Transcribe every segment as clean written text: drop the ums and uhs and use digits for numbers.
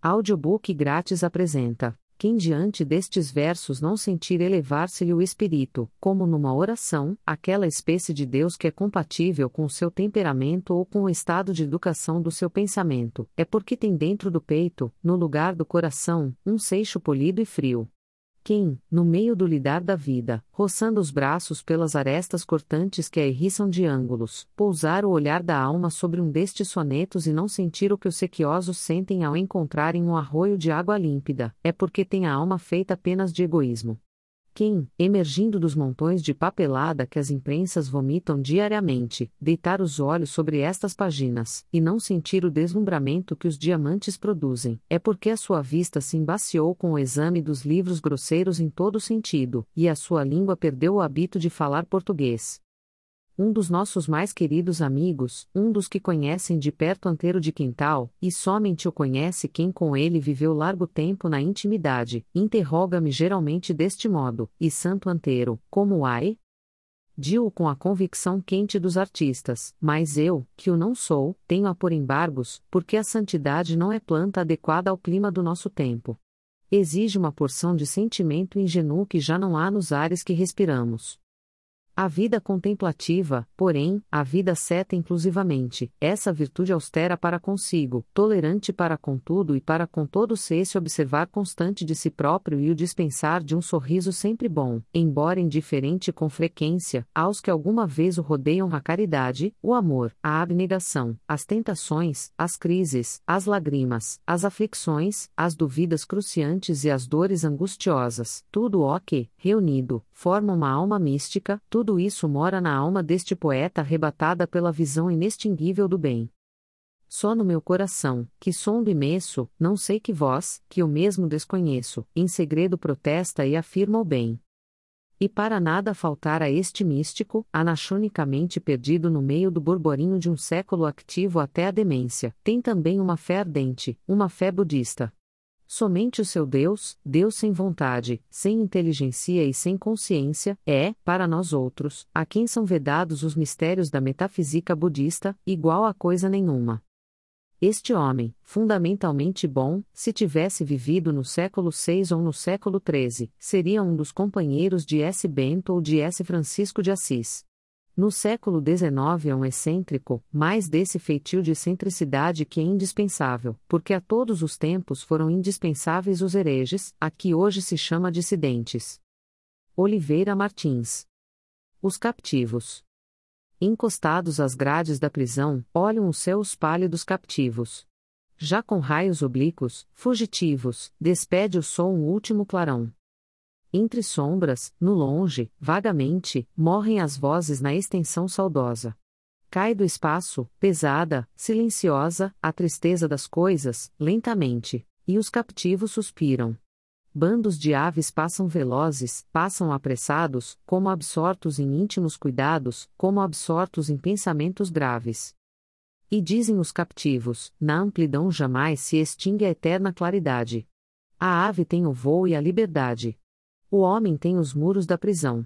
Audiobook grátis apresenta: quem diante destes versos não sentir elevar-se-lhe o espírito, como numa oração, aquela espécie de Deus que é compatível com o seu temperamento ou com o estado de educação do seu pensamento, é porque tem dentro do peito, no lugar do coração, um seixo polido e frio. Quem, no meio do lidar da vida, roçando os braços pelas arestas cortantes que a erriçam de ângulos, pousar o olhar da alma sobre um destes sonetos e não sentir o que os sequiosos sentem ao encontrarem um arroio de água límpida, é porque tem a alma feita apenas de egoísmo. Quem, emergindo dos montões de papelada que as imprensas vomitam diariamente, deitar os olhos sobre estas páginas, e não sentir o deslumbramento que os diamantes produzem, é porque a sua vista se embaciou com o exame dos livros grosseiros em todo sentido, e a sua língua perdeu o hábito de falar português. Um dos nossos mais queridos amigos, um dos que conhecem de perto Antero de Quintal, e somente o conhece quem com ele viveu largo tempo na intimidade, interroga-me geralmente deste modo: e Santo Antero, como vai? Digo com a convicção quente dos artistas, mas eu, que o não sou, tenho a pôr embargos, porque a santidade não é planta adequada ao clima do nosso tempo. Exige uma porção de sentimento ingênuo que já não há nos ares que respiramos. A vida contemplativa, porém, a vida seta inclusivamente, essa virtude austera para consigo, tolerante para com tudo e para com todo se observar constante de si próprio e o dispensar de um sorriso sempre bom, embora indiferente com frequência, aos que alguma vez o rodeiam a caridade, o amor, a abnegação, as tentações, as crises, as lágrimas, as aflições, as dúvidas cruciantes e as dores angustiosas, tudo o que, reunido, forma uma alma mística, tudo isso mora na alma deste poeta arrebatada pela visão inextinguível do bem. Só no meu coração, que sondo imenso, não sei que vós, que eu mesmo desconheço, em segredo protesta e afirma o bem. E para nada faltar a este místico, anachonicamente perdido no meio do borborinho de um século ativo até a demência, tem também uma fé ardente, uma fé budista. Somente o seu Deus, Deus sem vontade, sem inteligência e sem consciência, é, para nós outros, a quem são vedados os mistérios da metafísica budista, igual a coisa nenhuma. Este homem, fundamentalmente bom, se tivesse vivido no século VI ou no século XIII, seria um dos companheiros de S. Bento ou de S. Francisco de Assis. No século XIX é um excêntrico, mais desse feitio de excentricidade que é indispensável, porque a todos os tempos foram indispensáveis os hereges, a que hoje se chama dissidentes. Oliveira Martins. Os captivos. Encostados às grades da prisão, olham os céus pálidos captivos. Já com raios oblíquos, fugitivos, despede o som o último clarão. Entre sombras, no longe, vagamente, morrem as vozes na extensão saudosa. Cai do espaço, pesada, silenciosa, a tristeza das coisas, lentamente, e os captivos suspiram. Bandos de aves passam velozes, passam apressados, como absortos em íntimos cuidados, como absortos em pensamentos graves. E dizem os captivos: na amplidão jamais se extingue a eterna claridade. A ave tem o voo e a liberdade. O homem tem os muros da prisão.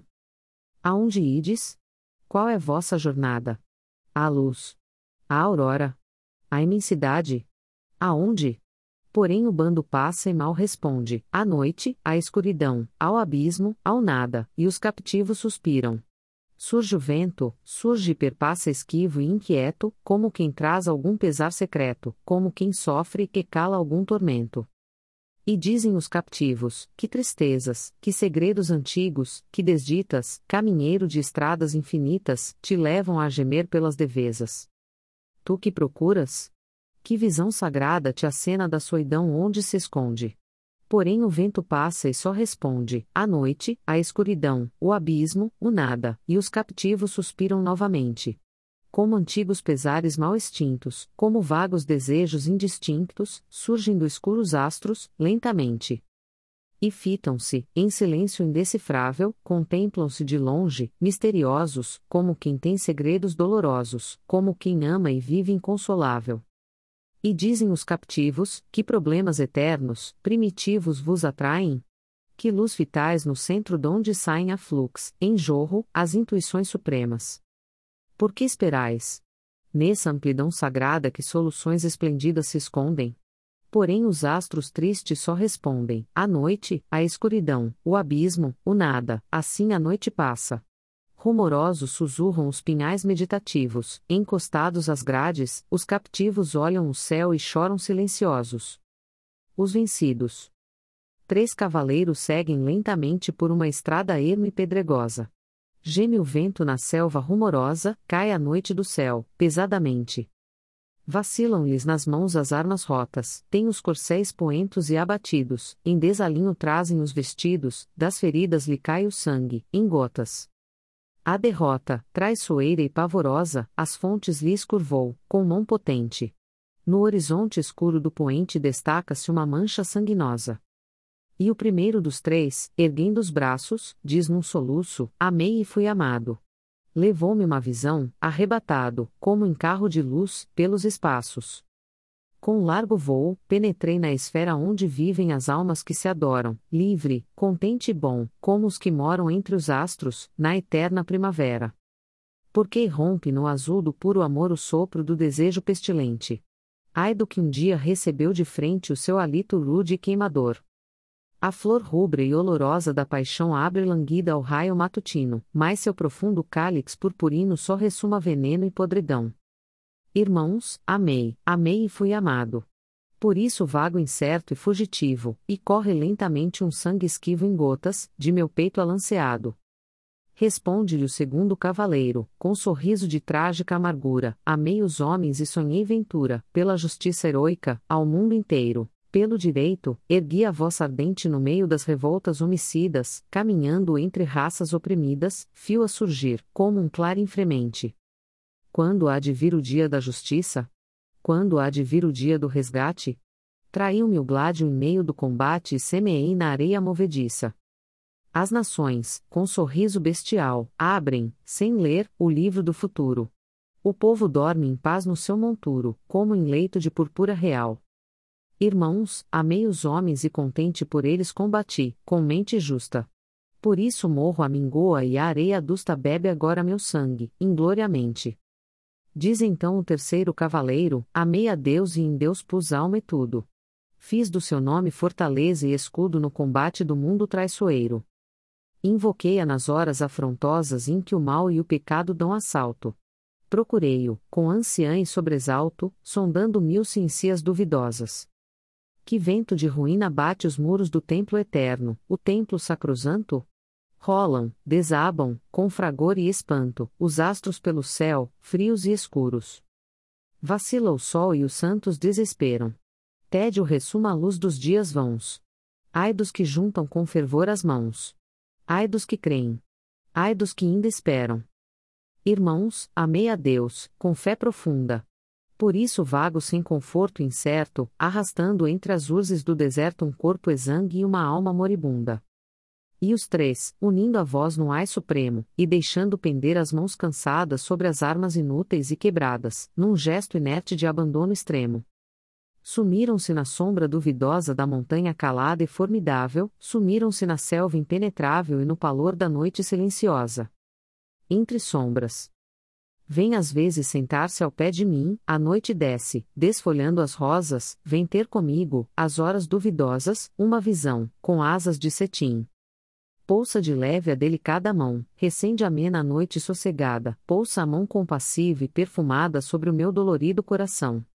Aonde ides? Qual é vossa jornada? A luz. A aurora. A imensidade. Aonde? Porém o bando passa e mal responde, à noite, à escuridão, ao abismo, ao nada, e os captivos suspiram. Surge o vento, surge e perpassa esquivo e inquieto, como quem traz algum pesar secreto, como quem sofre e que cala algum tormento. E dizem os captivos: que tristezas, que segredos antigos, que desditas, caminheiro de estradas infinitas, te levam a gemer pelas devesas. Tu que procuras? Que visão sagrada te acena da soidão onde se esconde? Porém o vento passa e só responde: a noite, a escuridão, o abismo, o nada, e os captivos suspiram novamente. Como antigos pesares mal extintos, como vagos desejos indistintos, surgem do escuro os astros, lentamente. E fitam-se, em silêncio indecifrável, contemplam-se de longe, misteriosos, como quem tem segredos dolorosos, como quem ama e vive inconsolável. E dizem os captivos: que problemas eternos, primitivos vos atraem? Que luz vitais no centro donde saem a flux, em jorro, as intuições supremas. Por que esperais? Nessa amplidão sagrada que soluções esplêndidas se escondem? Porém os astros tristes só respondem: a noite, a escuridão, o abismo, o nada, assim a noite passa. Rumorosos sussurram os pinhais meditativos, encostados às grades, os captivos olham o céu e choram silenciosos. Os vencidos. 3 cavaleiros seguem lentamente por uma estrada erma e pedregosa. Geme o vento na selva rumorosa, cai a noite do céu, pesadamente. Vacilam-lhes nas mãos as armas rotas, têm os corcéis poentos e abatidos, em desalinho trazem os vestidos, das feridas lhe cai o sangue, em gotas. A derrota, traiçoeira e pavorosa, as fontes lhes curvou, com mão potente. No horizonte escuro do poente destaca-se uma mancha sanguinosa. E o primeiro dos 3, erguendo os braços, diz num soluço: amei e fui amado. Levou-me uma visão, arrebatado, como em carro de luz, pelos espaços. Com largo voo, penetrei na esfera onde vivem as almas que se adoram, livre, contente e bom, como os que moram entre os astros, na eterna primavera. Porque irrompe no azul do puro amor o sopro do desejo pestilente. Ai do que um dia recebeu de frente o seu hálito rude e queimador. A flor rubra e olorosa da paixão abre languida ao raio matutino, mas seu profundo cálix purpurino só ressuma veneno e podridão. Irmãos, amei, amei e fui amado. Por isso vago incerto e fugitivo, e corre lentamente um sangue esquivo em gotas, de meu peito alanceado. Responde-lhe o segundo cavaleiro, com sorriso de trágica amargura: amei os homens e sonhei ventura, pela justiça heroica, ao mundo inteiro. Pelo direito, ergui a voz ardente no meio das revoltas homicidas, caminhando entre raças oprimidas, fio a surgir, como um clarim fremente. Quando há de vir o dia da justiça? Quando há de vir o dia do resgate? Traiu-me o gládio em meio do combate e semeei na areia movediça. As nações, com sorriso bestial, abrem, sem ler, o livro do futuro. O povo dorme em paz no seu monturo, como em leito de purpura real. Irmãos, amei os homens e contente por eles combati, com mente justa. Por isso morro a mingoa e a areia adusta bebe agora meu sangue, ingloriamente. Diz então o terceiro cavaleiro: amei a Deus e em Deus pus alma e tudo. Fiz do seu nome fortaleza e escudo no combate do mundo traiçoeiro. Invoquei-a nas horas afrontosas em que o mal e o pecado dão assalto. Procurei-o, com anciã e sobresalto, sondando mil ciências duvidosas. Que vento de ruína bate os muros do templo eterno, o templo sacrosanto? Rolam, desabam, com fragor e espanto, os astros pelo céu, frios e escuros. Vacila o sol e os santos desesperam. Tédio ressuma a luz dos dias vãos. Ai dos que juntam com fervor as mãos. Ai dos que creem. Ai dos que ainda esperam. Irmãos, amei a Deus, com fé profunda. Por isso vago sem conforto incerto, arrastando entre as urzes do deserto um corpo exangue e uma alma moribunda. E os 3, unindo a voz no ai supremo, e deixando pender as mãos cansadas sobre as armas inúteis e quebradas, num gesto inerte de abandono extremo. Sumiram-se na sombra duvidosa da montanha calada e formidável, sumiram-se na selva impenetrável e no palor da noite silenciosa. Entre sombras. Vem às vezes sentar-se ao pé de mim, a noite desce, desfolhando as rosas, vem ter comigo, às horas duvidosas, uma visão, com asas de cetim. Pousa de leve a delicada mão, recende amena a noite sossegada, pousa a mão compassiva e perfumada sobre o meu dolorido coração.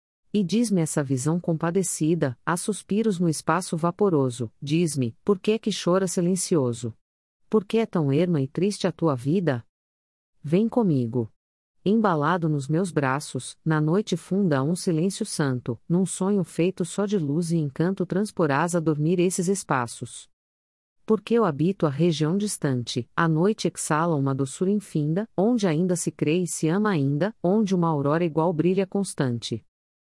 E diz-me essa visão compadecida, há suspiros no espaço vaporoso, diz-me, por que é que chora silencioso? Por que é tão erma e triste a tua vida? Vem comigo. Embalado nos meus braços, na noite funda há um silêncio santo, num sonho feito só de luz e encanto transporás a dormir esses espaços. Porque eu habito a região distante, a noite exala uma doçura infinda, onde ainda se crê e se ama ainda, onde uma aurora igual brilha constante.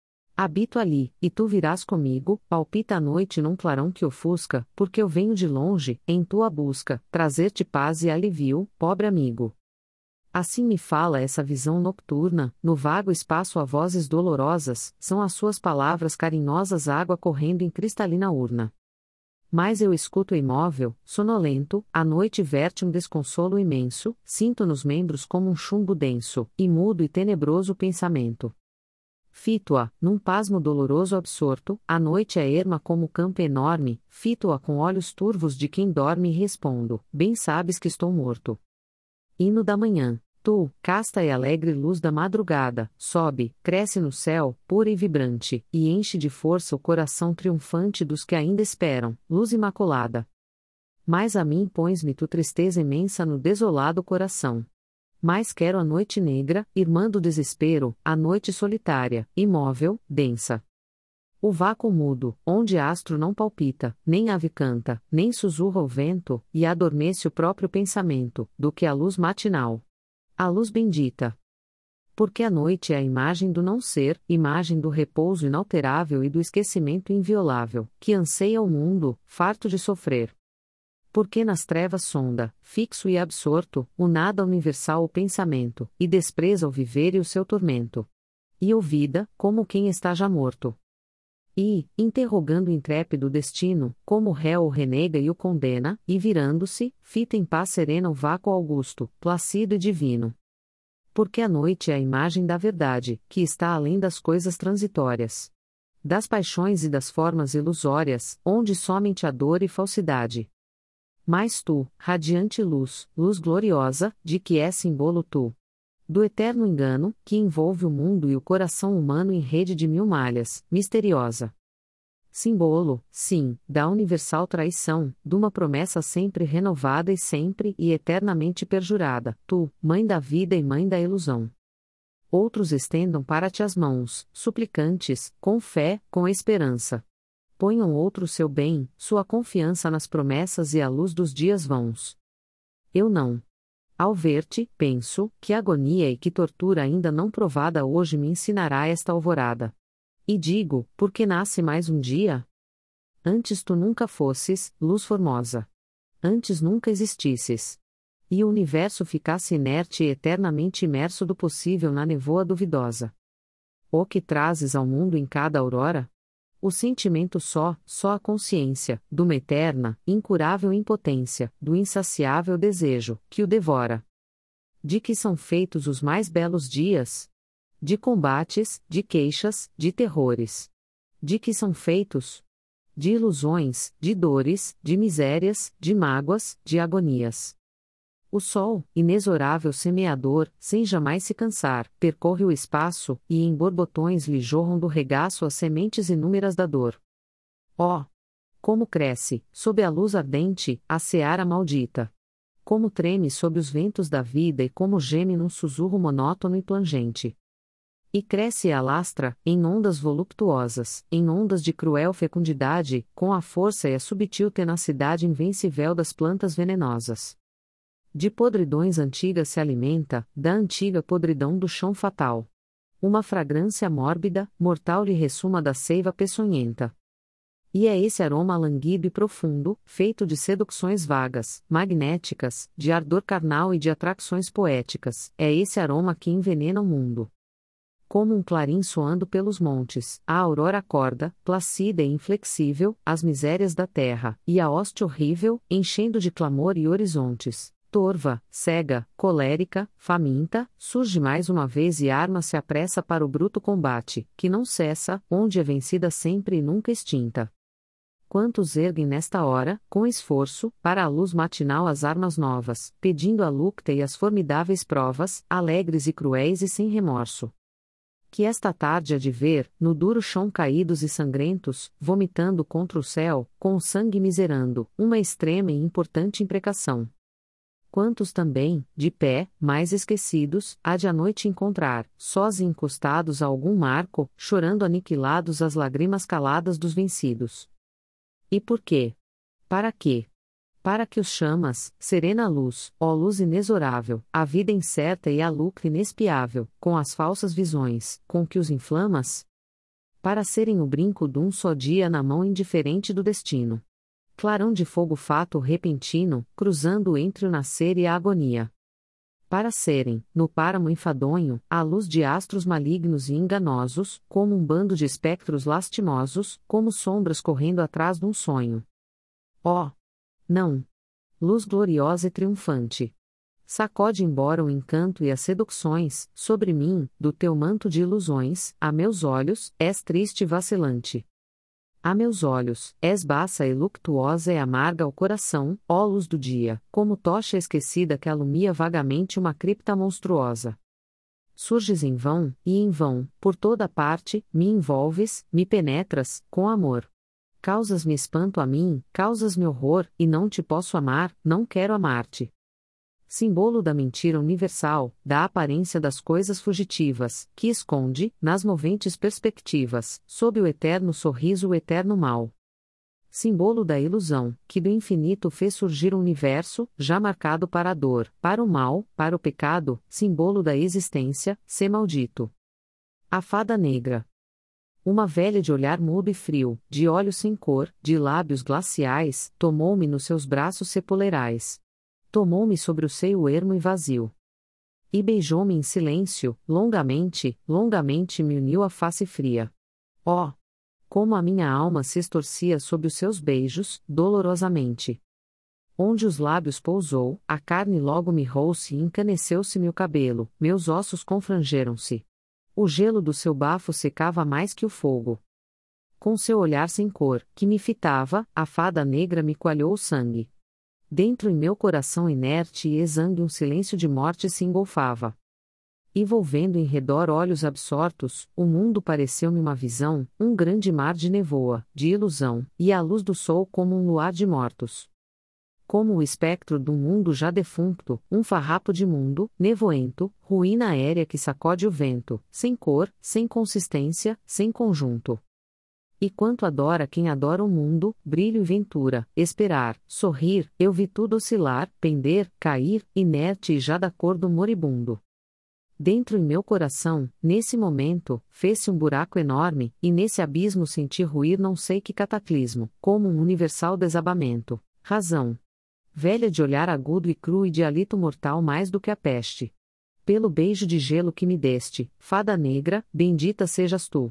Habito ali, e tu virás comigo, palpita a noite num clarão que ofusca, porque eu venho de longe, em tua busca, trazer-te paz e alívio, pobre amigo. Assim me fala essa visão nocturna, no vago espaço há vozes dolorosas, são as suas palavras carinhosas água correndo em cristalina urna. Mas eu escuto imóvel, sonolento, a noite verte um desconsolo imenso, sinto nos membros como um chumbo denso, e mudo e tenebroso pensamento. fito-a, num pasmo doloroso absorto, a noite é erma como campo enorme, fito-a com olhos turvos de quem dorme e respondo, bem sabes que estou morto. Hino da manhã. Tu, casta e alegre luz da madrugada, sobe, cresce no céu, pura e vibrante, e enche de força o coração triunfante dos que ainda esperam, luz imaculada. Mas a mim pões-me tu tristeza imensa no desolado coração. Mais quero a noite negra, irmã do desespero, a noite solitária, imóvel, densa. O vácuo mudo, onde astro não palpita, nem ave canta, nem sussurra o vento, e adormece o próprio pensamento, do que a luz matinal. A luz bendita. Porque a noite é a imagem do não ser, imagem do repouso inalterável e do esquecimento inviolável, que anseia o mundo, farto de sofrer. Porque nas trevas sonda, fixo e absorto, o nada universal o pensamento, e despreza o viver e o seu tormento. E ouvida, como quem está já morto. E, interrogando intrépido o destino, como o réu o renega e o condena, e virando-se, fita em paz serena o vácuo augusto, plácido e divino. Porque a noite é a imagem da verdade, que está além das coisas transitórias. Das paixões e das formas ilusórias, onde somente a dor e falsidade. Mas tu, radiante luz, luz gloriosa, de que é símbolo tu. Do eterno engano, que envolve o mundo e o coração humano em rede de mil malhas, misteriosa. Símbolo, sim, da universal traição, de uma promessa sempre renovada e sempre e eternamente perjurada, tu, mãe da vida e mãe da ilusão. Outros estendam para ti as mãos, suplicantes, com fé, com esperança. Ponham outro seu bem, sua confiança nas promessas e à luz dos dias vãos. Eu não. Ao ver-te, penso, que agonia e que tortura ainda não provada hoje me ensinará esta alvorada. E digo, por que nasce mais um dia? Antes tu nunca fosses, luz formosa. Antes nunca existisses. E o universo ficasse inerte e eternamente imerso do possível na nevoa duvidosa. O que trazes ao mundo em cada aurora? O sentimento só a consciência, de uma eterna, incurável impotência, do insaciável desejo, que o devora. De que são feitos os mais belos dias? De combates, de queixas, de terrores. De que são feitos? De ilusões, de dores, de misérias, de mágoas, de agonias. O sol, inexorável semeador, sem jamais se cansar, percorre o espaço, e em borbotões lhe jorram do regaço as sementes inúmeras da dor. Oh! Como cresce, sob a luz ardente, a seara maldita! Como treme sob os ventos da vida e como geme num sussurro monótono e plangente! E cresce e alastra, em ondas voluptuosas, em ondas de cruel fecundidade, com a força e a subtil tenacidade invencível das plantas venenosas. De podridões antigas se alimenta, da antiga podridão do chão fatal. Uma fragrância mórbida, mortal lhe ressuma da seiva peçonhenta. E é esse aroma languido e profundo, feito de seduções vagas, magnéticas, de ardor carnal e de atrações poéticas, é esse aroma que envenena o mundo. Como um clarim soando pelos montes, a aurora acorda, placida e inflexível, as misérias da terra, e a hoste horrível, enchendo de clamor e horizontes. Torva, cega, colérica, faminta, surge mais uma vez e a arma se apressa para o bruto combate, que não cessa, onde é vencida sempre e nunca extinta. Quantos erguem nesta hora, com esforço, para a luz matinal as armas novas, pedindo a lucta e as formidáveis provas, alegres e cruéis e sem remorso. Que esta tarde há de ver, no duro chão caídos e sangrentos, vomitando contra o céu, com o sangue miserando, uma extrema e importante imprecação. Quantos também, de pé, mais esquecidos, há de à noite encontrar, sós e encostados a algum marco, chorando aniquilados as lágrimas caladas dos vencidos. E por quê? Para quê? Para que os chamas, serena luz, ó luz inexorável, a vida incerta e a lucro inespiável, com as falsas visões, com que os inflamas? Para serem o brinco dum só dia na mão indiferente do destino. Clarão de fogo fato repentino, cruzando entre o nascer e a agonia. Para serem, no páramo enfadonho, a luz de astros malignos e enganosos, como um bando de espectros lastimosos, como sombras correndo atrás de um sonho. Oh! Não! Luz gloriosa e triunfante! Sacode embora o encanto e as seduções, sobre mim, do teu manto de ilusões, a meus olhos, és triste e vacilante. A meus olhos, és baça e luctuosa e amarga ao coração, ó luz do dia, como tocha esquecida que alumia vagamente uma cripta monstruosa. Surges em vão, e em vão, por toda parte, me envolves, me penetras, com amor. Causas-me espanto a mim, causas-me horror, e não te posso amar, não quero amar-te. Símbolo da mentira universal, da aparência das coisas fugitivas, que esconde, nas moventes perspectivas, sob o eterno sorriso o eterno mal. Símbolo da ilusão, que do infinito fez surgir o universo, já marcado para a dor, para o mal, para o pecado, símbolo da existência, se maldito. A fada negra. Uma velha de olhar mudo e frio, de olhos sem cor, de lábios glaciais, tomou-me nos seus braços sepulerais. Tomou-me sobre o seio ermo e vazio. E beijou-me em silêncio, longamente, longamente me uniu a face fria. Oh! Como a minha alma se estorcia sob os seus beijos, dolorosamente. Onde os lábios pousou, a carne logo mirrou-se e encaneceu-se-me o cabelo, meus ossos confrangeram-se. O gelo do seu bafo secava mais que o fogo. Com seu olhar sem cor, que me fitava, a fada negra me coalhou o sangue. Dentro em meu coração inerte e exangue um silêncio de morte se engolfava. E volvendo em redor olhos absortos, o mundo pareceu-me uma visão, um grande mar de nevoa, de ilusão, e a luz do sol como um luar de mortos. Como o espectro de um mundo já defunto, um farrapo de mundo, nevoento, ruína aérea que sacode o vento, sem cor, sem consistência, sem conjunto. E quanto adora quem adora o mundo, brilho e ventura, esperar, sorrir, eu vi tudo oscilar, pender, cair, inerte e já da cor do moribundo. Dentro em meu coração, nesse momento, fez-se um buraco enorme, e nesse abismo senti ruir não sei que cataclismo, como um universal desabamento. Razão. Velha de olhar agudo e cru e de hálito mortal mais do que a peste. Pelo beijo de gelo que me deste, fada negra, bendita sejas tu.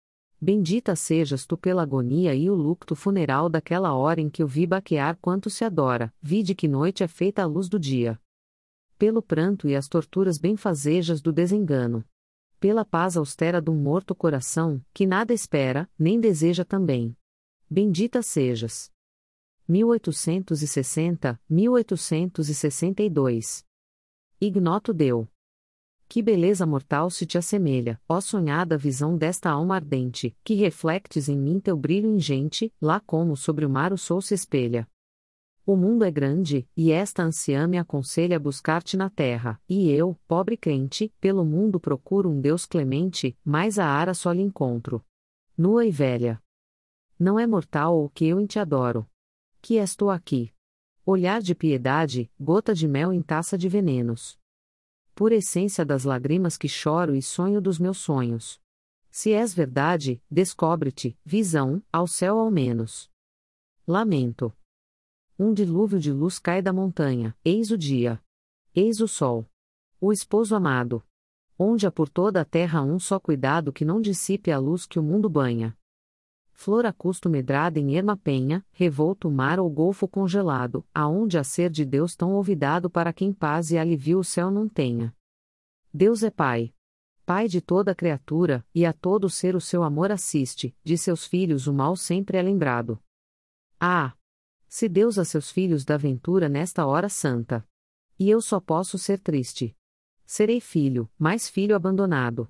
Bendita sejas tu pela agonia e o lucto funeral daquela hora em que eu vi baquear quanto se adora, vi de que noite é feita a luz do dia. Pelo pranto e as torturas benfazejas do desengano. Pela paz austera de um morto coração, que nada espera, nem deseja também. Bendita sejas. 1860, 1862. Ignoto deu. Que beleza mortal se te assemelha, ó sonhada visão desta alma ardente, que reflectes em mim teu brilho ingente, lá como sobre o mar o sol se espelha. O mundo é grande, e esta anciã me aconselha buscar-te na terra, e eu, pobre crente, pelo mundo procuro um Deus clemente, mas a ara só lhe encontro. Nua e velha. Não é mortal o que eu em te adoro. Que és tu aqui? Olhar de piedade, gota de mel em taça de venenos. Pura essência das lágrimas que choro e sonho dos meus sonhos. Se és verdade, descobre-te, visão, ao céu ao menos. Lamento. Um dilúvio de luz cai da montanha, eis o dia. Eis o sol. O esposo amado. Onde há por toda a terra um só cuidado que não dissipe a luz que o mundo banha. Flor a custo medrada em erma penha, revolto mar ou golfo congelado, aonde há ser de Deus tão olvidado para quem paz e alivio o céu não tenha. Deus é Pai. Pai de toda criatura, e a todo ser o seu amor assiste, de seus filhos o mal sempre é lembrado. Ah! Se Deus a seus filhos dá ventura nesta hora santa. E eu só posso ser triste. Serei filho, mais filho abandonado.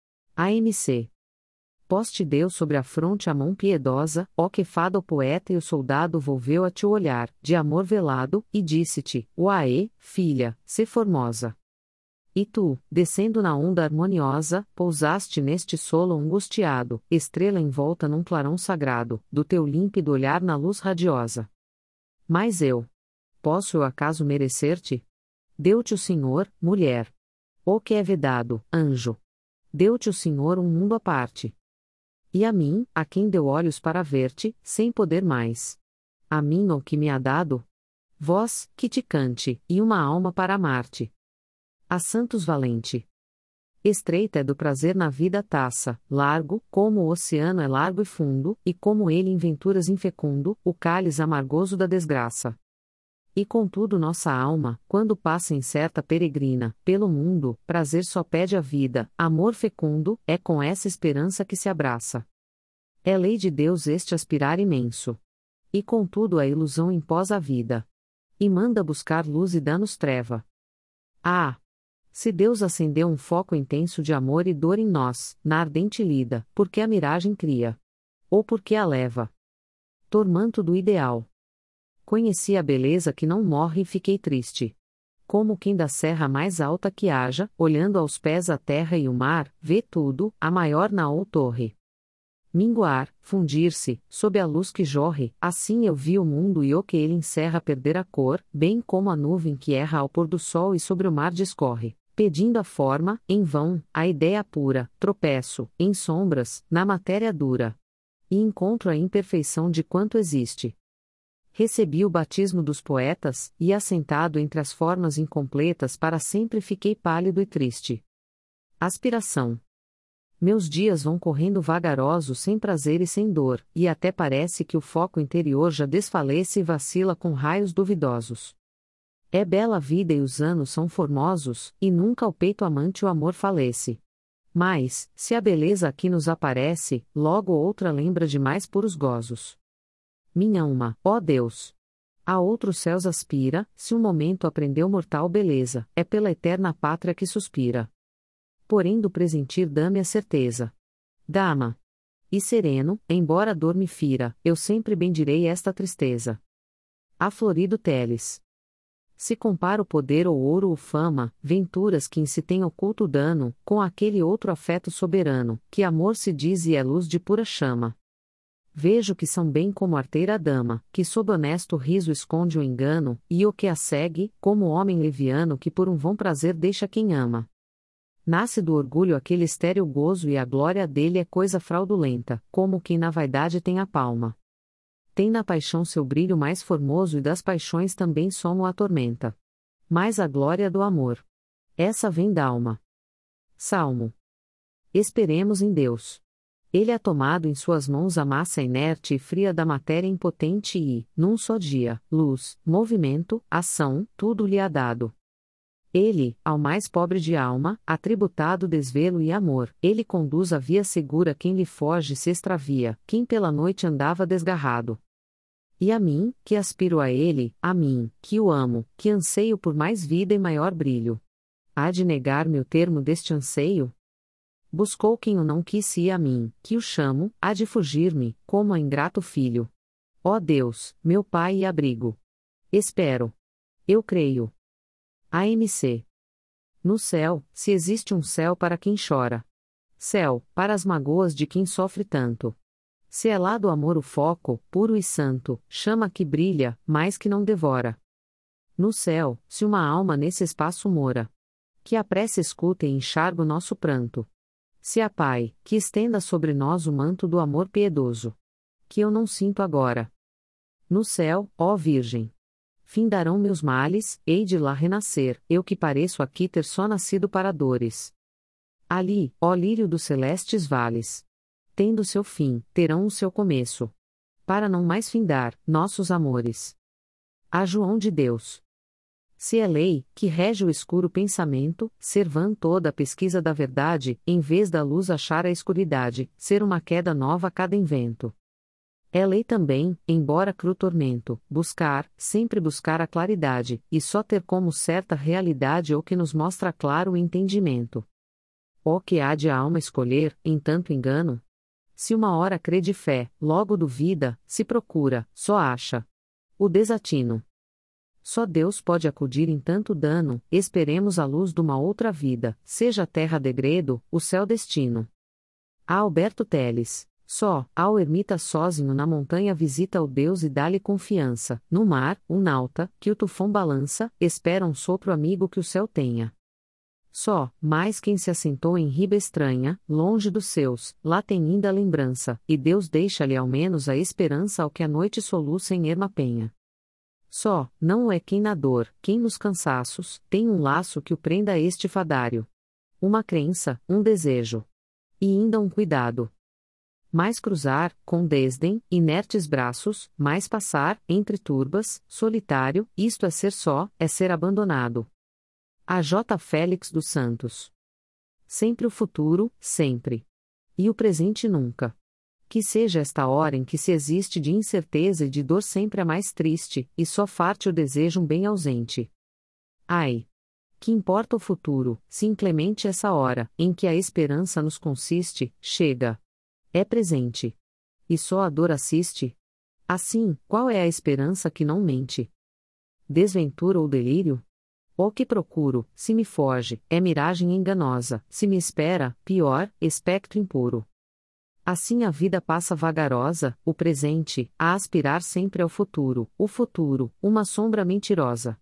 AMC. Poste Deus sobre a fronte a mão piedosa, ó que fada o poeta e o soldado volveu a te olhar, de amor velado, e disse-te, uaê, filha, se formosa. E tu, descendo na onda harmoniosa, pousaste neste solo angustiado, estrela envolta num clarão sagrado, do teu límpido olhar na luz radiosa. Mas eu. Posso eu acaso merecer-te? Deu-te o Senhor, mulher. O que é vedado, anjo. Deu-te o Senhor um mundo à parte. E a mim, a quem deu olhos para ver-te, sem poder mais. A mim o que me há dado? Voz, que te cante, e uma alma para amar-te. A santos valente. Estreita é do prazer na vida a taça, largo, como o oceano é largo e fundo, e como ele em venturas infecundo, o cálice amargoso da desgraça. E contudo nossa alma, quando passa incerta peregrina, pelo mundo, prazer só pede a vida, amor fecundo, é com essa esperança que se abraça. É lei de Deus este aspirar imenso. E contudo a ilusão impôs a vida. E manda buscar luz e dá-nos treva. Ah! Se Deus acendeu um foco intenso de amor e dor em nós, na ardente lida, por que a miragem cria? Ou por que a leva? Tormento do ideal. Conheci a beleza que não morre e fiquei triste. Como quem da serra mais alta que haja, olhando aos pés a terra e o mar, vê tudo, a maior na ou torre. Minguar, fundir-se, sob a luz que jorre, assim eu vi o mundo e o que ele encerra perder a cor, bem como a nuvem que erra ao pôr do sol e sobre o mar discorre, pedindo a forma, em vão, a ideia pura, tropeço, em sombras, na matéria dura. E encontro a imperfeição de quanto existe. Recebi o batismo dos poetas, e assentado entre as formas incompletas para sempre fiquei pálido e triste. Aspiração. Meus dias vão correndo vagarosos sem prazer e sem dor, e até parece que o foco interior já desfalece e vacila com raios duvidosos. É bela a vida e os anos são formosos, e nunca ao peito amante o amor falece. Mas, se a beleza aqui nos aparece, logo outra lembra de mais puros gozos. Minha alma, ó Deus! A outros céus aspira, se um momento aprendeu mortal beleza, é pela eterna pátria que suspira. Porém do presentir dá-me a certeza. Dama. E sereno, embora a dor me fira, eu sempre bendirei esta tristeza. Aflorido Teles. Se compara o poder ou ouro ou fama, venturas que em si tem oculto dano, com aquele outro afeto soberano, que amor se diz e é luz de pura chama. Vejo que são bem como arteira dama, que sob honesto riso esconde o engano, e o que a segue, como homem leviano que por um vão prazer deixa quem ama. Nasce do orgulho aquele estéril gozo e a glória dele é coisa fraudulenta, como quem na vaidade tem a palma. Tem na paixão seu brilho mais formoso e das paixões também somo a tormenta. Mas a glória do amor. Essa vem da alma. Salmo. Esperemos em Deus. Ele ha tomado em suas mãos a massa inerte e fria da matéria impotente e, num só dia, luz, movimento, ação, tudo lhe há dado. Ele, ao mais pobre de alma, há tributado desvelo e amor, ele conduz a via segura quem lhe foge se extravia, quem pela noite andava desgarrado. E a mim, que aspiro a ele, a mim, que o amo, que anseio por mais vida e maior brilho. Há de negar-me o termo deste anseio? Buscou quem o não quis e a mim, que o chamo, há de fugir-me, como a ingrato filho. Ó Deus, meu Pai e abrigo. Espero. Eu creio. AMC. No céu, se existe um céu para quem chora. Céu, para as magoas de quem sofre tanto. Se é lá do amor o foco, puro e santo, chama que brilha, mais que não devora. No céu, se uma alma nesse espaço mora. Que a prece escuta e enxarga o nosso pranto. Se há Pai, que estenda sobre nós o manto do amor piedoso. Que eu não sinto agora. No céu, ó Virgem. Findarão meus males, hei de lá renascer, eu que pareço aqui ter só nascido para dores. Ali, ó lírio dos celestes vales. Tendo seu fim, terão o seu começo. Para não mais findar, nossos amores. A João de Deus. Se é lei, que rege o escuro pensamento, ser vã toda a pesquisa da verdade, em vez da luz achar a escuridade, ser uma queda nova a cada invento. É lei também, embora cru tormento, buscar, sempre buscar a claridade, e só ter como certa realidade o que nos mostra claro o entendimento. Ó que há de a alma escolher, em tanto engano? Se uma hora crê de fé, logo duvida, se procura, só acha. O desatino. Só Deus pode acudir em tanto dano, esperemos a luz de uma outra vida, seja a terra degredo, o céu destino. A Alberto Teles. Só, ao ermita sozinho na montanha visita o Deus e dá-lhe confiança, no mar, um nauta, que o tufão balança, espera um sopro amigo que o céu tenha. Só, mais quem se assentou em riba estranha, longe dos seus, lá tem ainda a lembrança, e Deus deixa-lhe ao menos a esperança ao que a noite soluça em erma penha. Só, não o é quem na dor, quem nos cansaços, tem um laço que o prenda a este fadário. Uma crença, um desejo. E ainda um cuidado. Mais cruzar, com desdém, inertes braços, mais passar, entre turbas, solitário, isto é ser só, é ser abandonado. A J. Félix dos Santos. Sempre o futuro, sempre. E o presente nunca. Que seja esta hora em que se existe de incerteza e de dor sempre a mais triste, e só farte o desejo um bem ausente. Ai! Que importa o futuro, se inclemente essa hora, em que a esperança nos consiste, chega. É presente. E só a dor assiste? Assim, qual é a esperança que não mente? Desventura ou delírio? O que procuro, se me foge, é miragem enganosa, se me espera, pior, espectro impuro. Assim a vida passa vagarosa, o presente, a aspirar sempre ao futuro, o futuro, uma sombra mentirosa.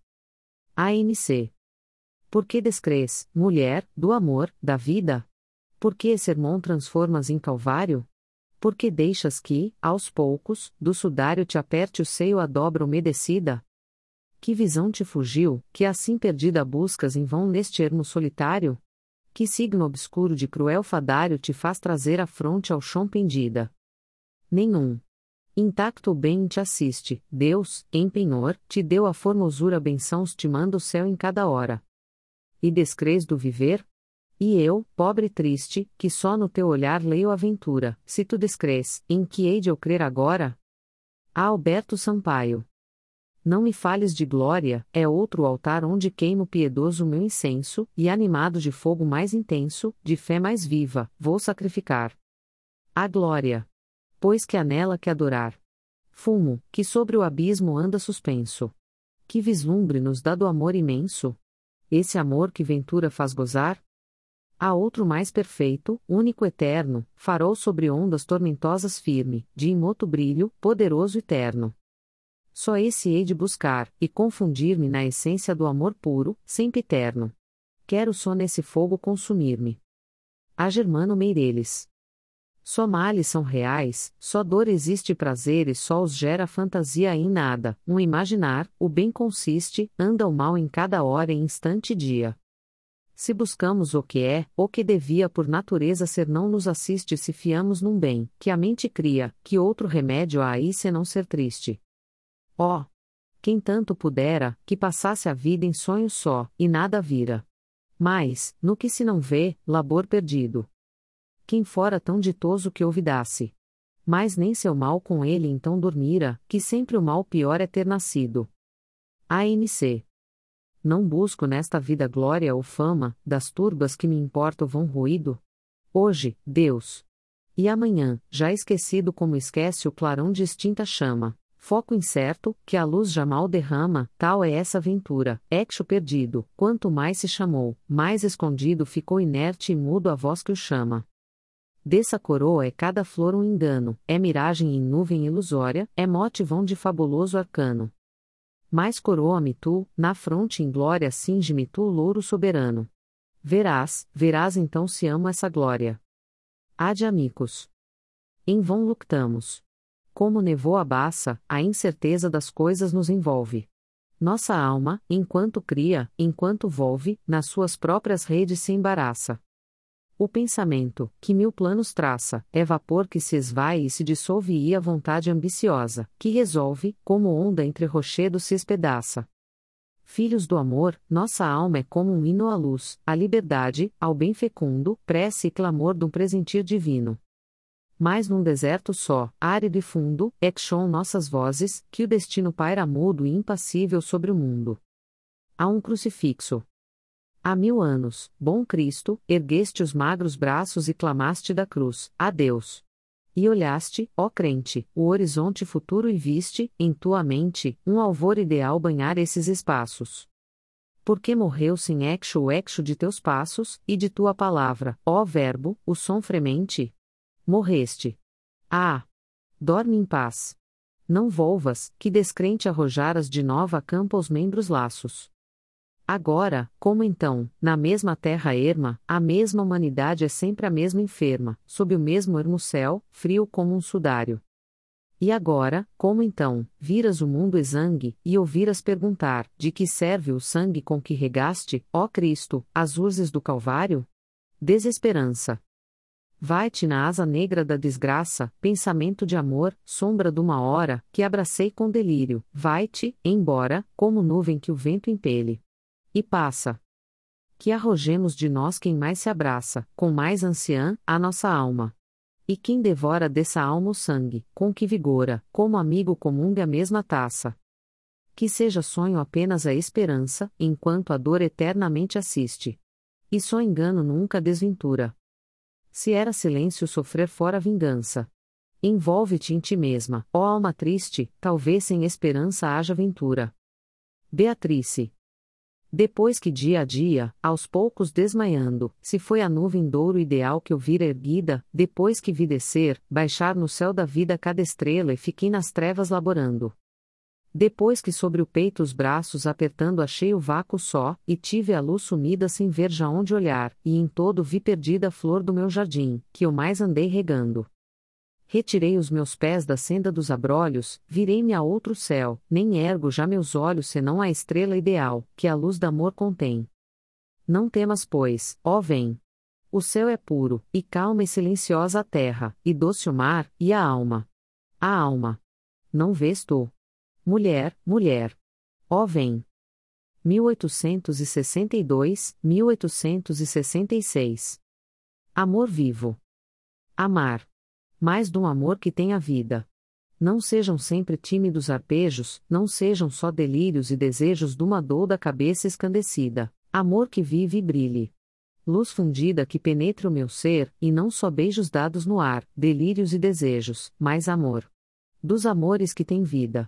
ANC. Por que descrês, mulher, do amor, da vida? Por que sermão transformas em calvário? Por que deixas que, aos poucos, do sudário te aperte o seio a dobra umedecida? Que visão te fugiu, que assim perdida buscas em vão neste ermo solitário? Que signo obscuro de cruel fadário te faz trazer a fronte ao chão pendida? Nenhum. Intacto o bem te assiste, Deus, em penhor, te deu a formosura bençãos te manda o céu em cada hora. E descrês do viver? E eu, pobre e triste, que só no teu olhar leio a aventura, se tu descrês, em que hei de eu crer agora? A Alberto Sampaio. Não me fales de glória, é outro altar onde queimo piedoso meu incenso, e animado de fogo mais intenso, de fé mais viva, vou sacrificar. A glória. Pois que anela que adorar. Fumo, que sobre o abismo anda suspenso. Que vislumbre nos dá do amor imenso? Esse amor que ventura faz gozar? Há outro mais perfeito, único eterno, farol sobre ondas tormentosas firme, de imoto brilho, poderoso e terno. Só esse hei de buscar, e confundir-me na essência do amor puro, sempre eterno. Quero só nesse fogo consumir-me. A Germano Meireles. Só males são reais, só dor existe prazer e só os gera fantasia em nada, um imaginar, o bem consiste, anda o mal em cada hora e instante e dia. Se buscamos o que é, o que devia por natureza ser não nos assiste se fiamos num bem, que a mente cria, que outro remédio há aí se não ser triste. Oh! Quem tanto pudera, que passasse a vida em sonho só, e nada vira. Mas, no que se não vê, labor perdido. Quem fora tão ditoso que ouvidasse. Mas nem seu mal com ele então dormira, que sempre o mal pior é ter nascido. ANC. Não busco nesta vida glória ou fama, das turbas que me importam vão ruído. Hoje, Deus. E amanhã, já esquecido como esquece o clarão de extinta chama. Foco incerto, que a luz já mal derrama, tal é essa aventura, eixo perdido, quanto mais se chamou, mais escondido ficou inerte e mudo a voz que o chama. Dessa coroa é cada flor um engano, é miragem em nuvem ilusória, é mote vão de fabuloso arcano. Mais coroa-me tu, na fronte em glória cinge-me tu louro soberano. Verás, verás então se amo essa glória. Ad amicus. Em vão luctamos. Como nevoa baça, a incerteza das coisas nos envolve. Nossa alma, enquanto cria, enquanto volve, nas suas próprias redes se embaraça. O pensamento, que mil planos traça, é vapor que se esvai e se dissolve e a vontade ambiciosa, que resolve, como onda entre rochedos se espedaça. Filhos do amor, nossa alma é como um hino à luz, à liberdade, ao bem fecundo, prece e clamor de um presentir divino. Mas num deserto só, árido e fundo, eccham nossas vozes, que o destino paira mudo e impassível sobre o mundo. Há um crucifixo. Há 1000 anos, bom Cristo, ergueste os magros braços e clamaste da cruz, a Deus. E olhaste, ó crente, o horizonte futuro e viste, em tua mente, um alvor ideal banhar esses espaços. Porque morreu sem eccho o eccho de teus passos, e de tua palavra, ó Verbo, o som fremente? Morreste. Ah! Dorme em paz. Não volvas, que descrente arrojaras de nova a campo os membros laços. Agora, como então, na mesma terra erma, a mesma humanidade é sempre a mesma enferma, sob o mesmo ermo céu, frio como um sudário. E agora, como então, viras o mundo exangue, e ouviras perguntar, de que serve o sangue com que regaste, ó Cristo, as urzes do Calvário? Desesperança. Vai-te na asa negra da desgraça, pensamento de amor, sombra de uma hora, que abracei com delírio, vai-te, embora, como nuvem que o vento impele. E passa. Que arrojemos de nós quem mais se abraça, com mais anciã, a nossa alma. E quem devora dessa alma o sangue, com que vigora, como amigo comunga a mesma taça. Que seja sonho apenas a esperança, enquanto a dor eternamente assiste. E só engano nunca desventura. Se era silêncio sofrer fora vingança. Envolve-te em ti mesma, ó alma triste, talvez sem esperança haja ventura. Beatrice. Depois que dia a dia, aos poucos desmaiando, se foi a nuvem douro ideal que eu vira erguida, depois que vi descer, baixar no céu da vida cada estrela e fiquei nas trevas laborando. Depois que sobre o peito os braços apertando achei o vácuo só, e tive a luz sumida sem ver já onde olhar, e em todo vi perdida a flor do meu jardim, que eu mais andei regando. Retirei os meus pés da senda dos abrolhos, virei-me a outro céu, nem ergo já meus olhos senão a estrela ideal, que a luz do amor contém. Não temas pois, ó vem. O céu é puro, e calma e silenciosa a terra, e doce o mar, e a alma. A alma. Não vês tu? Mulher, mulher. Ó vem. 1862, 1866. Amor vivo. Amar. Mais de um amor que tenha vida. Não sejam sempre tímidos arpejos, não sejam só delírios e desejos de uma dor da cabeça escandecida. Amor que vive e brilhe. Luz fundida que penetre o meu ser, e não só beijos dados no ar, delírios e desejos, mas amor. Dos amores que têm vida.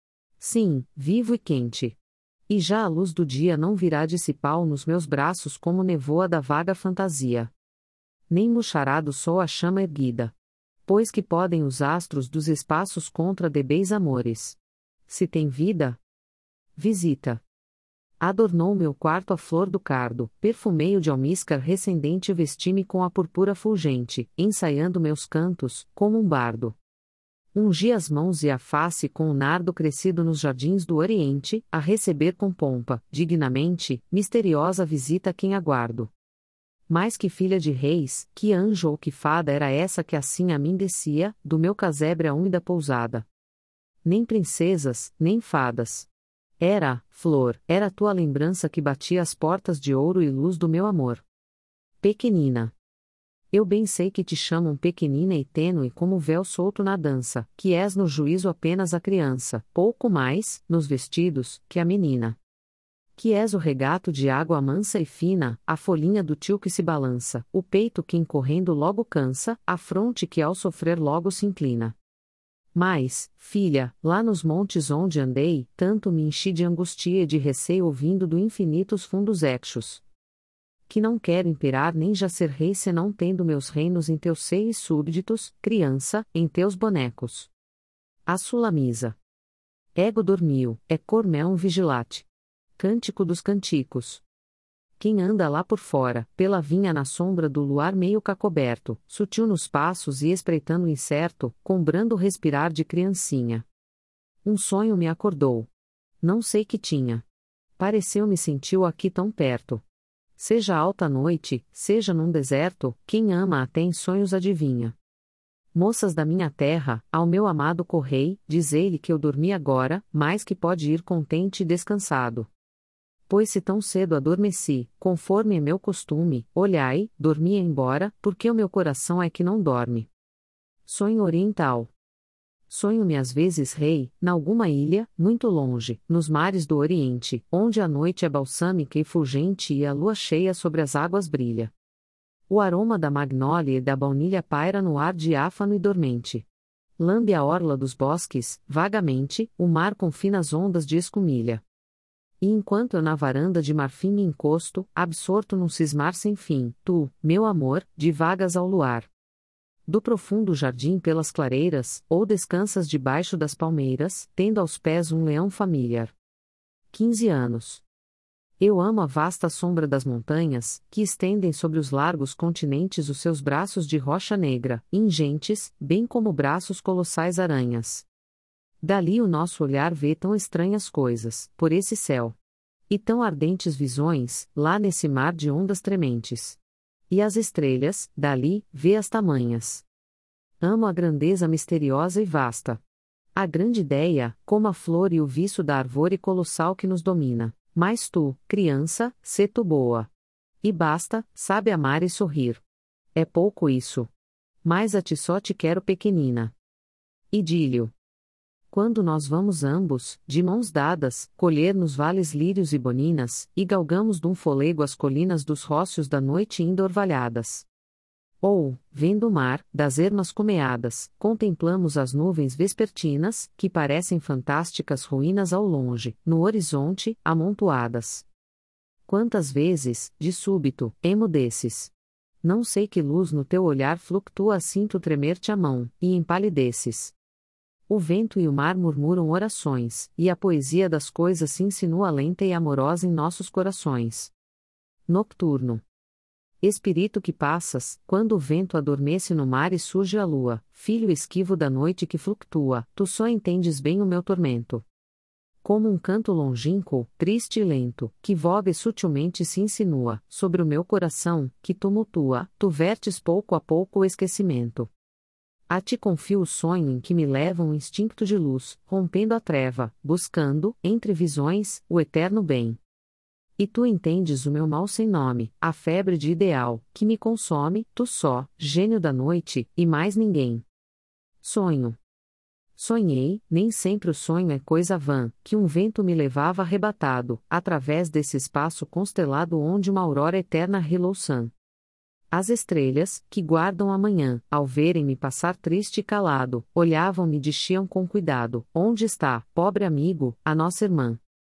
Sim, vivo e quente. E já a luz do dia não virá dissipar nos meus braços como nevoa da vaga fantasia. Nem murchará do sol a chama erguida. Pois que podem os astros dos espaços contra débeis amores. Se tem vida, visita. Adornou meu quarto a flor do cardo, perfumei-o de almíscar recendente e vesti-me com a purpura fulgente, ensaiando meus cantos, como um bardo. Ungi as mãos e a face com o nardo crescido nos jardins do Oriente, a receber com pompa, dignamente, misteriosa visita a quem aguardo. Mais que filha de reis, que anjo ou que fada era essa que assim a mim descia, do meu casebre a úmida pousada? Nem princesas, nem fadas. Era, flor, era tua lembrança que batia as portas de ouro e luz do meu amor. Pequenina. Eu bem sei que te chamam pequenina e tênue como véu solto na dança, que és no juízo apenas a criança, pouco mais, nos vestidos, que a menina. Que és o regato de água mansa e fina, a folhinha do tio que se balança, o peito que incorrendo logo cansa, a fronte que ao sofrer logo se inclina. Mas, filha, lá nos montes onde andei, tanto me enchi de angústia e de receio ouvindo do infinito os fundos exos. Que não quero imperar nem já ser rei senão tendo meus reinos em teus seios súbditos, criança, em teus bonecos. A Sulamisa. Ego dormiu, é cormeum vigilate. Cântico dos canticos. Quem anda lá por fora, pela vinha na sombra do luar meio cacoberto, sutil nos passos e espreitando incerto, com brando respirar de criancinha. Um sonho me acordou. Não sei que tinha. Pareceu-me sentiu aqui tão perto. Seja alta a noite, seja num deserto, quem ama até em sonhos adivinha. Moças da minha terra, ao meu amado correi, dizei-lhe que eu dormi agora, mas que pode ir contente e descansado. Pois se tão cedo adormeci, conforme é meu costume, olhai, dormi embora, porque o meu coração é que não dorme. Sonho oriental. Sonho-me às vezes rei, nalguma ilha, muito longe, nos mares do Oriente, onde a noite é balsâmica e fulgente e a lua cheia sobre as águas brilha. O aroma da magnólia e da baunilha paira no ar diáfano e dormente. Lambe a orla dos bosques, vagamente, o mar com finas ondas de escumilha. E enquanto eu na varanda de marfim me encosto, absorto num cismar sem fim, tu, meu amor, divagas ao luar. Do profundo jardim pelas clareiras, ou descansas debaixo das palmeiras, tendo aos pés um leão familiar. 15 anos. Eu amo a vasta sombra das montanhas, que estendem sobre os largos continentes os seus braços de rocha negra, ingentes, bem como braços colossais aranhas. Dali o nosso olhar vê tão estranhas coisas, por esse céu. E tão ardentes visões, lá nesse mar de ondas trementes. E as estrelas, dali, vê as tamanhas. Amo a grandeza misteriosa e vasta. A grande ideia, como a flor e o viço da árvore colossal que nos domina. Mas tu, criança, sê tu boa. E basta, sabe amar e sorrir. É pouco isso. Mas a ti só te quero pequenina. Idílio. Quando nós vamos ambos, de mãos dadas, colher nos vales lírios e boninas, e galgamos dum folego as colinas dos rócios da noite indo orvalhadas. Ou, vendo o mar, das ermas cumeadas, contemplamos as nuvens vespertinas, que parecem fantásticas ruínas ao longe, no horizonte, amontoadas. Quantas vezes, de súbito, emudeces. Não sei que luz no teu olhar fluctua, sinto tremer-te a mão, e empalideces. O vento e o mar murmuram orações, e a poesia das coisas se insinua lenta e amorosa em nossos corações. Nocturno. Espírito que passas, quando o vento adormece no mar e surge a lua, filho esquivo da noite que fluctua, tu só entendes bem o meu tormento. Como um canto longínquo, triste e lento, que voga e sutilmente se insinua, sobre o meu coração, que tumultua, tu vertes pouco a pouco o esquecimento. A ti confio o sonho em que me leva um instinto de luz, rompendo a treva, buscando, entre visões, o eterno bem. E tu entendes o meu mal sem nome, a febre de ideal, que me consome, tu só, gênio da noite, e mais ninguém. Sonho. Sonhei, nem sempre o sonho é coisa vã, que um vento me levava arrebatado, através desse espaço constelado onde uma aurora eterna relouçã. As estrelas, que guardam a manhã, ao verem-me passar triste e calado, olhavam-me e diziam com cuidado: onde está, pobre amigo, a nossa irmã?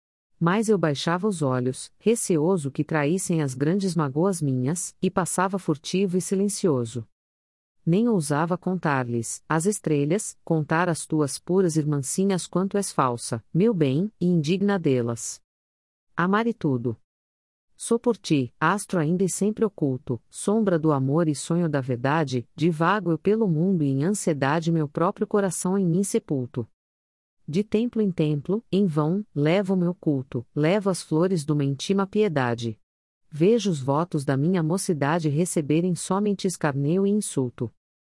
Mas eu baixava os olhos, receoso que traíssem as grandes mágoas minhas, e passava furtivo e silencioso. Nem ousava contar-lhes, as estrelas, contar as tuas puras irmãcinhas quanto és falsa, meu bem, e indigna delas. Amar e tudo. Sou por ti, astro ainda e sempre oculto, sombra do amor e sonho da verdade, divago eu pelo mundo e em ansiedade meu próprio coração em mim sepulto. De templo em templo, em vão, levo o meu culto, levo as flores de uma íntima piedade. Vejo os votos da minha mocidade receberem somente escarneo e insulto.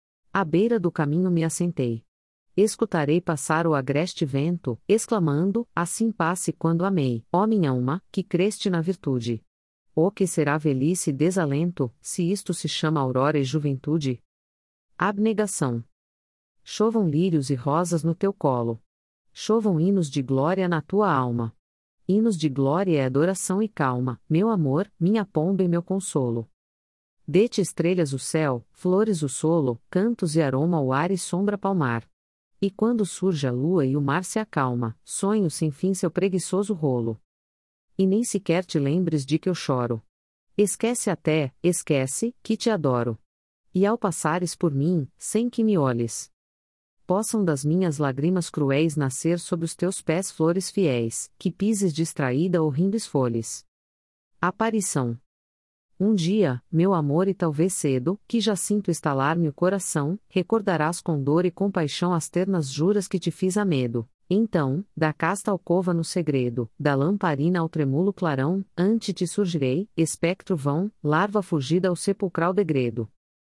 À beira do caminho me assentei. Escutarei passar o agreste vento, exclamando: assim passe quando amei, ó minha alma, que creste na virtude. Oh, que será velhice e desalento, se isto se chama aurora e juventude? Abnegação. Chovam lírios e rosas no teu colo. Chovam hinos de glória na tua alma. Hinos de glória e adoração e calma, meu amor, minha pomba e meu consolo. Dê-te estrelas o céu, flores o solo, cantos e aroma o ar e sombra palmar. E quando surge a lua e o mar se acalma, sonho sem fim seu preguiçoso rolo. E nem sequer te lembres de que eu choro. Esquece até, esquece, que te adoro. E ao passares por mim, sem que me olhes, possam das minhas lágrimas cruéis nascer sob os teus pés flores fiéis, que pises distraída ou rindo esfolhes. Aparição. Um dia, meu amor e talvez cedo, que já sinto estalar-me o coração, recordarás com dor e compaixão as ternas juras que te fiz a medo. Então, da casta alcova no segredo, da lamparina ao tremula clarão, ante te surgirei, espectro vão, larva fugida ao sepulcral degredo.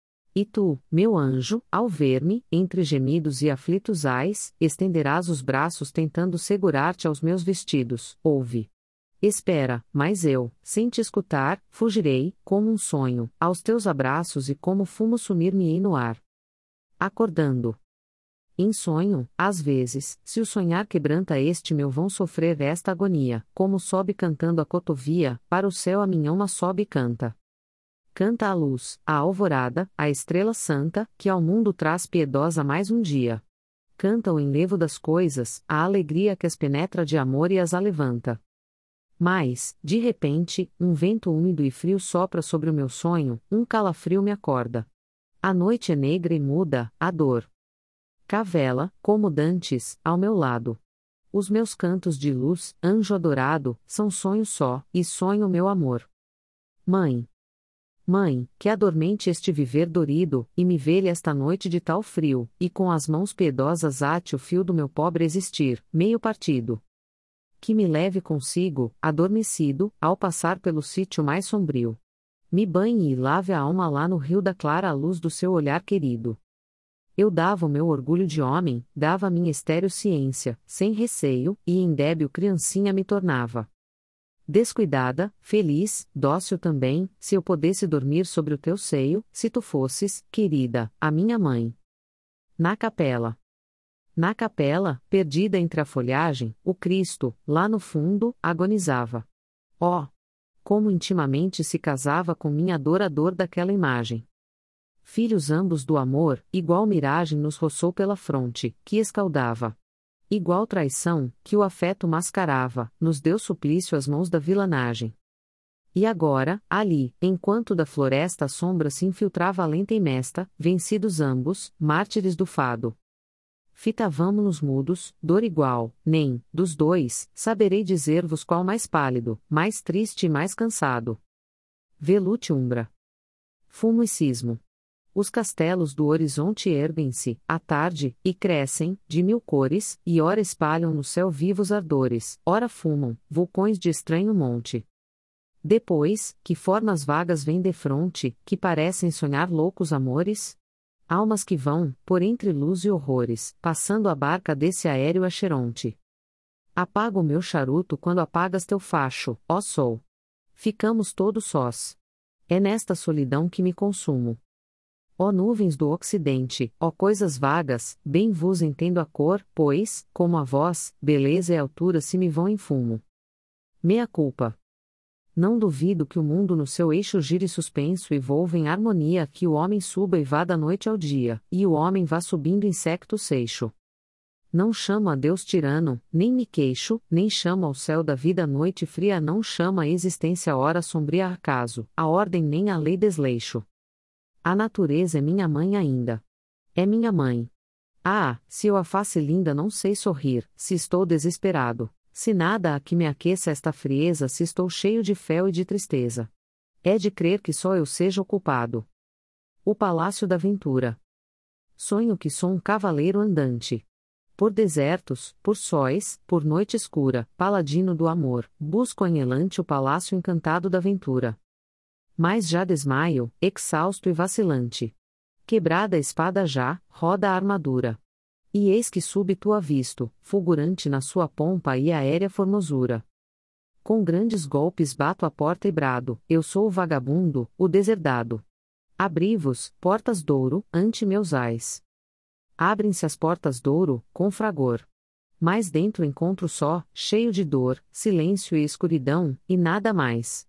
E tu, meu anjo, ao ver-me, entre gemidos e aflitos ais, estenderás os braços tentando segurar-te aos meus vestidos. Ouve. Espera, mas eu, sem te escutar, fugirei, como um sonho, aos teus abraços e como fumo sumir-me-ei no ar. Acordando. Em sonho, às vezes, se o sonhar quebranta este meu vão sofrer esta agonia, como sobe cantando a cotovia, para o céu a minha alma sobe e canta. Canta a luz, a alvorada, a estrela santa, que ao mundo traz piedosa mais um dia. Canta o enlevo das coisas, a alegria que as penetra de amor e as alevanta. Mas, de repente, um vento úmido e frio sopra sobre o meu sonho, um calafrio me acorda. A noite é negra e muda, a dor cavela, como dantes, ao meu lado. Os meus cantos de luz, anjo adorado, são sonho só, e sonho meu amor. Mãe. Mãe, que adormente este viver dorido, e me vele esta noite de tal frio, e com as mãos piedosas ate o fio do meu pobre existir, meio partido. Que me leve consigo, adormecido, ao passar pelo sítio mais sombrio. Me banhe e lave a alma lá no rio da clara luz do seu olhar querido. Eu dava o meu orgulho de homem, dava a minha estéril ciência, sem receio, e em débil criancinha me tornava. Descuidada, feliz, dócil também, se eu pudesse dormir sobre o teu seio, se tu fosses, querida, a minha mãe. Na capela. Na capela, perdida entre a folhagem, o Cristo, lá no fundo, agonizava. Oh! Como intimamente se casava com minha dor a dor daquela imagem. Filhos ambos do amor, igual miragem nos roçou pela fronte, que escaldava. Igual traição, que o afeto mascarava, nos deu suplício às mãos da vilanagem. E agora, ali, enquanto da floresta a sombra se infiltrava lenta e mesta, vencidos ambos, mártires do fado. Fitavamo-nos mudos, dor igual, nem, dos dois, saberei dizer-vos qual mais pálido, mais triste e mais cansado. Velute umbra. Fumo e cismo. Os castelos do horizonte erguem-se, à tarde, e crescem, de mil cores, e ora espalham no céu vivos ardores, ora fumam, vulcões de estranho monte. Depois, que formas vagas vêm defronte, que parecem sonhar loucos amores? Almas que vão, por entre luz e horrores, passando a barca desse aéreo axeronte. Apaga o meu charuto quando apagas teu facho, ó sol. Ficamos todos sós. É nesta solidão que me consumo. Ó nuvens do ocidente, ó coisas vagas, bem vos entendo a cor, pois, como a vós, beleza e altura se me vão em fumo. Mea culpa. Não duvido que o mundo no seu eixo gire suspenso e volva em harmonia, que o homem suba e vá da noite ao dia, e o homem vá subindo insecto seixo. Não chamo a Deus tirano, nem me queixo, nem chamo ao céu da vida noite fria, não chamo a existência hora sombria acaso, a ordem nem a lei desleixo. A natureza é minha mãe ainda. É minha mãe. Ah, se eu a face linda não sei sorrir, se estou desesperado. Se nada há que me aqueça esta frieza, se estou cheio de fel e de tristeza. É de crer que só eu seja o culpado. O Palácio da Ventura. Sonho que sou um cavaleiro andante. Por desertos, por sóis, por noite escura, paladino do amor, busco anelante o palácio encantado da ventura. Mas já desmaio, exausto e vacilante. Quebrada a espada já, roda a armadura. E eis que súbito avisto, fulgurante na sua pompa e aérea formosura. Com grandes golpes bato a porta e brado, eu sou o vagabundo, o deserdado. Abri-vos, portas douro, ante meus ais. Abrem-se as portas douro, com fragor. Mas dentro encontro só, cheio de dor, silêncio e escuridão, e nada mais.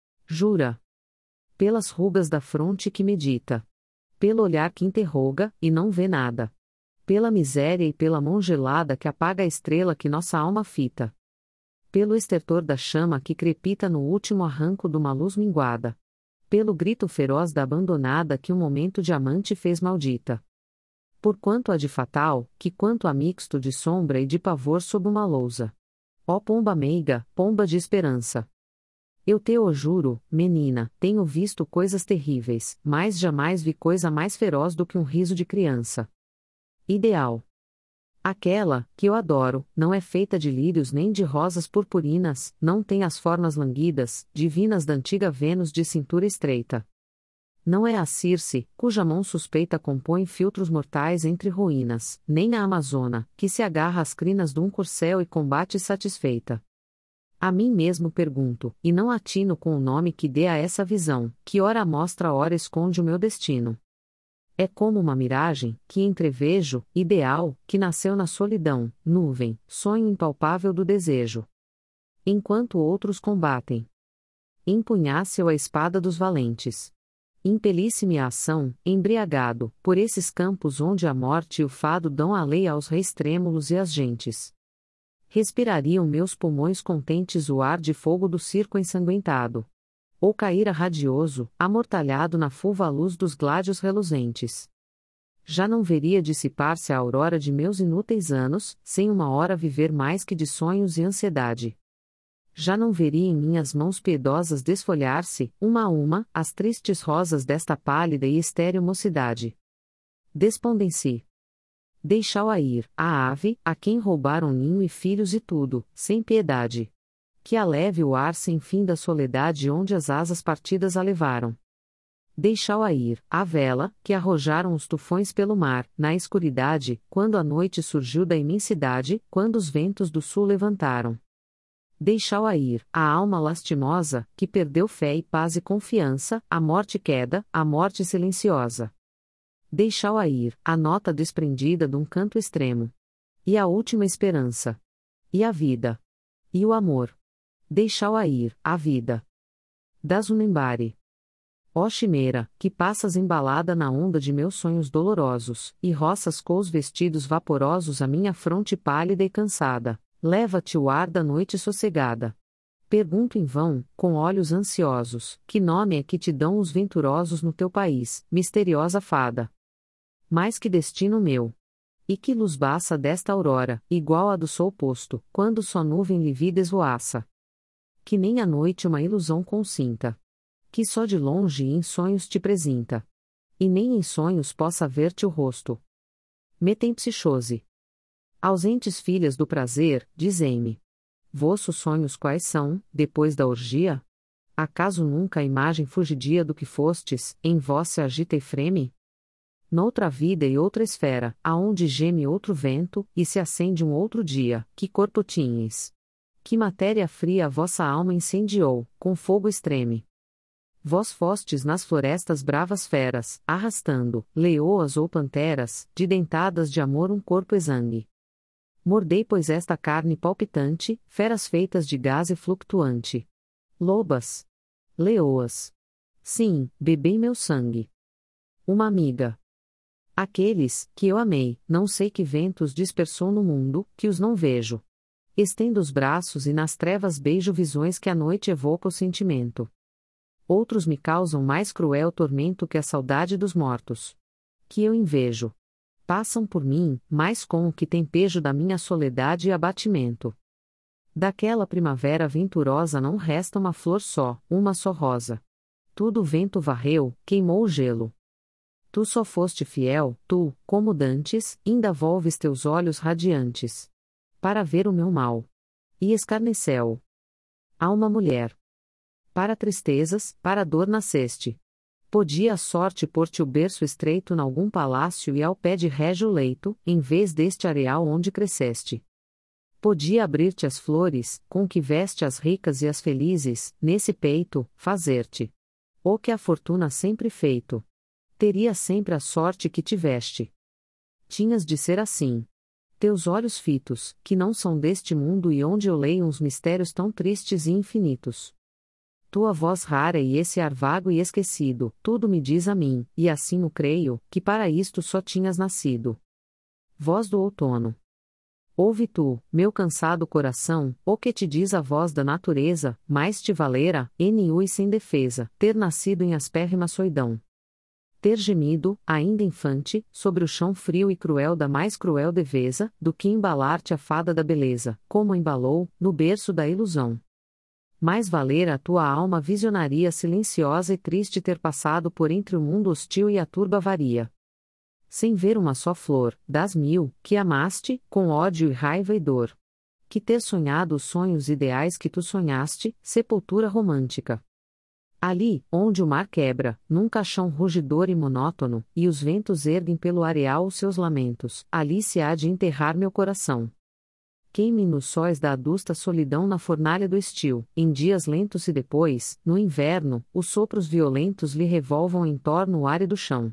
Jura? Pelas rugas da fronte que medita. Pelo olhar que interroga, e não vê nada. Pela miséria e pela mão gelada que apaga a estrela que nossa alma fita. Pelo estertor da chama que crepita no último arranco de uma luz minguada. Pelo grito feroz da abandonada que um momento de amante fez maldita. Por quanto há de fatal, que quanto há mixto de sombra e de pavor sob uma lousa. Ó pomba meiga, pomba de esperança. Eu te o juro, menina, tenho visto coisas terríveis, mas jamais vi coisa mais feroz do que um riso de criança. Ideal. Aquela, que eu adoro, não é feita de lírios nem de rosas purpurinas, não tem as formas languidas, divinas da antiga Vênus de cintura estreita. Não é a Circe, cuja mão suspeita compõe filtros mortais entre ruínas, nem a Amazona, que se agarra às crinas de um corcel e combate satisfeita. A mim mesmo pergunto, e não atino com o nome que dê a essa visão, que ora mostra ora esconde o meu destino. É como uma miragem, que entrevejo, ideal, que nasceu na solidão, nuvem, sonho impalpável do desejo. Enquanto outros combatem. Empunhasse-eu a espada dos valentes. Impelisse-me a ação, embriagado, por esses campos onde a morte e o fado dão a lei aos reis trêmulos e às gentes. Respirariam meus pulmões contentes o ar de fogo do circo ensanguentado. Ou caíra radioso, amortalhado na fulva luz dos gládios reluzentes. Já não veria dissipar-se a aurora de meus inúteis anos, sem uma hora viver mais que de sonhos e ansiedade. Já não veria em minhas mãos piedosas desfolhar-se, uma a uma, as tristes rosas desta pálida e estéril mocidade. Despondem-se. Deixa-o a ir, a ave, a quem roubaram ninho e filhos e tudo, sem piedade. Que a leve o ar sem fim da soledade onde as asas partidas a levaram. Deixa-o ir, a vela, que arrojaram os tufões pelo mar, na escuridade, quando a noite surgiu da imensidade, quando os ventos do sul levantaram. Deixa-o ir, a alma lastimosa, que perdeu fé e paz e confiança, a morte queda, a morte silenciosa. Deixa-o ir, a nota desprendida de um canto extremo. E a última esperança. E a vida. E o amor. Deixa-o ir, a vida. Das Unembare. Ó chimera, que passas embalada na onda de meus sonhos dolorosos, e roças com os vestidos vaporosos a minha fronte pálida e cansada, leva-te o ar da noite sossegada. Pergunto em vão, com olhos ansiosos, que nome é que te dão os venturosos no teu país, misteriosa fada? Mais que destino meu. E que luz baça desta aurora, igual à do sol posto, quando só nuvem livida esvoaça. Que nem a noite uma ilusão consinta. Que só de longe em sonhos te presinta. E nem em sonhos possa ver-te o rosto. Metempsichose. Ausentes filhas do prazer, dizei-me. Vossos sonhos quais são, depois da orgia? Acaso nunca a imagem fugidia do que fostes, em vós se agita e freme? Noutra vida e outra esfera, aonde geme outro vento, e se acende um outro dia, que corpo tinhas? Que matéria fria a vossa alma incendiou, com fogo extreme? Vós fostes nas florestas bravas feras, arrastando, leoas ou panteras, de dentadas de amor um corpo exangue. Mordei pois esta carne palpitante, feras feitas de gaze fluctuante. Lobas. Leoas. Sim, bebei meu sangue. Uma amiga. Aqueles, que eu amei, não sei que ventos dispersou no mundo, que os não vejo. Estendo os braços e nas trevas beijo visões que a noite evoca o sentimento. Outros me causam mais cruel tormento que a saudade dos mortos. Que eu invejo. Passam por mim, mais com o que tem pejo da minha soledade e abatimento. Daquela primavera venturosa não resta uma flor só, uma só rosa. Tudo o vento varreu, queimou o gelo. Tu só foste fiel, tu, como dantes, ainda volves teus olhos radiantes. Para ver o meu mal. E escarneceu. Alma mulher. Para tristezas, para dor nasceste. Podia a sorte pôr-te o berço estreito nalgum palácio e ao pé de régio leito, em vez deste areal onde cresceste. Podia abrir-te as flores, com que veste as ricas e as felizes, nesse peito, fazer-te. O que a fortuna sempre feito. Teria sempre a sorte que tiveste. Tinhas de ser assim. Teus olhos fitos, que não são deste mundo e onde eu leio uns mistérios tão tristes e infinitos. Tua voz rara e esse ar vago e esquecido, tudo me diz a mim, e assim o creio, que para isto só tinhas nascido. Voz do outono. Ouve tu, meu cansado coração, o que te diz a voz da natureza, mais te valera, nu e sem defesa, ter nascido em aspérrima soidão. Ter gemido, ainda infante, sobre o chão frio e cruel da mais cruel deveza, do que embalar-te a fada da beleza, como embalou, no berço da ilusão. Mais valer a tua alma visionaria silenciosa e triste ter passado por entre o mundo hostil e a turba varia. Sem ver uma só flor, das mil, que amaste, com ódio e raiva e dor. Que ter sonhado os sonhos ideais que tu sonhaste, sepultura romântica. Ali, onde o mar quebra, num caixão rugidor e monótono, e os ventos erguem pelo areal os seus lamentos, ali se há de enterrar meu coração. Queime nos sóis da adusta solidão na fornalha do estio, em dias lentos e depois, no inverno, os sopros violentos lhe revolvam em torno o árido chão.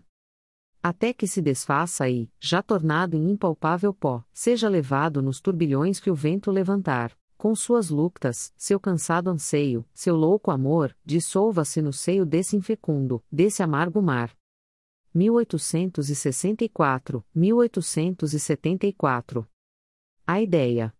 Até que se desfaça e, já tornado em impalpável pó, seja levado nos turbilhões que o vento levantar, com suas luctas, seu cansado anseio, seu louco amor, dissolva-se no seio desse infecundo, desse amargo mar. 1864, 1874. A ideia.